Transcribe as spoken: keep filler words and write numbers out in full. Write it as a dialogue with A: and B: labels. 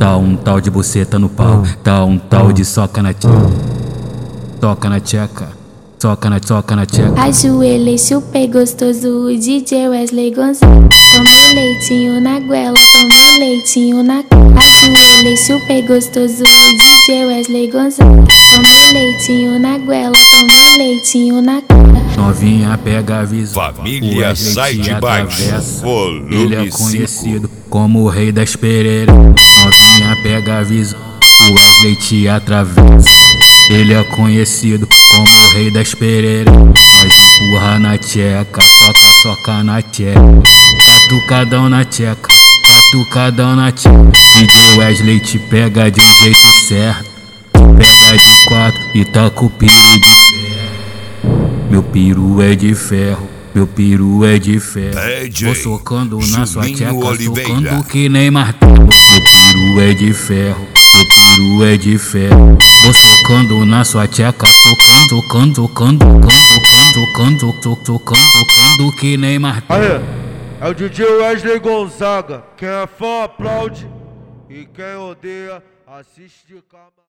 A: Tá um tal de buceta no pau, tá um tal de soca na tcheca. Toca na tcheca, soca na, soca na tcheca.
B: Ajoelhei, chupei gostoso o D J Wesley Gonzaga. Tomei leitinho na goela, tomei leitinho na cara. Ajoelhei, chupei gostoso o D J Wesley Gonzaga. Tomei leitinho na goela, tomei leitinho na cara.
A: Novinha pega a visão,
C: Família Site Baixo,
A: ele é
C: volume
A: conhecido
C: cinco.
A: como o rei das pereiras. Novinha pega a visão, o Wesley te atravessa. Ele é conhecido como o rei das pereiras. Nós empurra na tcheca, soca, soca na tcheca. Catucadão na tcheca, catucadão na tcheca. D J Wesley te pega de um jeito certo. Te pega de quatro e tá com o piru de ferro. Meu piru é de ferro, meu piru é de ferro. Vou socando na sua tcheca, socando que nem martelo. Meu piru é de ferro, meu peru é de ferro. Vou socando na sua tcheca, socando, socando, socando, socando, socando, socando, socando, socando que nem martelo.
D: Aê, é o D J Wesley Gonzaga. Quem é fã aplaude e quem odeia assiste de cama.